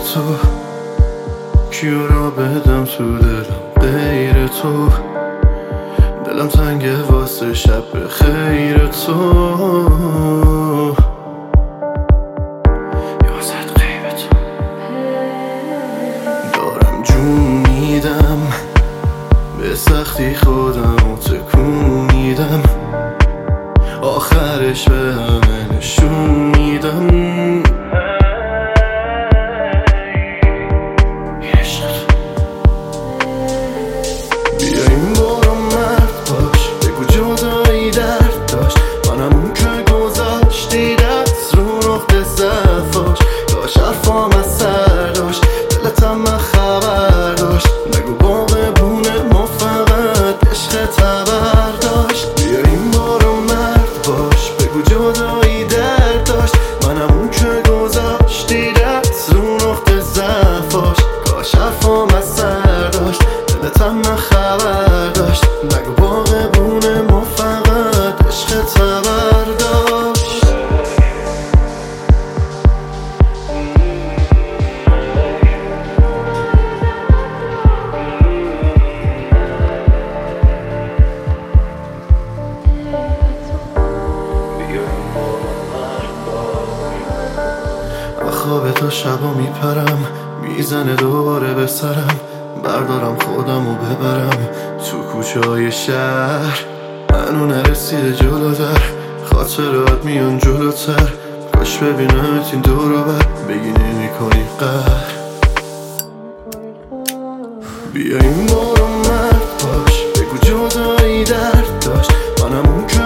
تو، کیو را بدم تو دلم غیر تو، دلم تنگه واسه شب خیر تو، یازد غیب تو. دارم جون میدم به سختی خودم تکون میدم، آخرش به همه نشون میدم. بیا این بارو مرد باش، بگو جدایی درد داشت، منم اون که گذاشتی دست رو نقطه ضعفاش. داشت حرفام از سر داشت، دلتم من خبر داشت، نگو باغبونه ما فقط عشق تبر داشت. بیا این بارو مرد باش، بگو جدایی درد داشت، منم اون که گذاشتی دست رو نقطه ضعفاش. کاش حرفام از سر داشت، دلتم من خبر داشت، نگو باغبونه ما فقط عشق تبر داشت. خواب تا شبا میپرم، میزنه دوباره به سرم، بردارم خودم و ببرم تو کوچه های شهر. منو نرسیده جلوتر، خاطرات میان جلوتر، کاش ببینمت این دور و بر، بگی نمی کنی قهر. بیا این بارو مرد باش، بگو جدایی درد داشت، منم اون که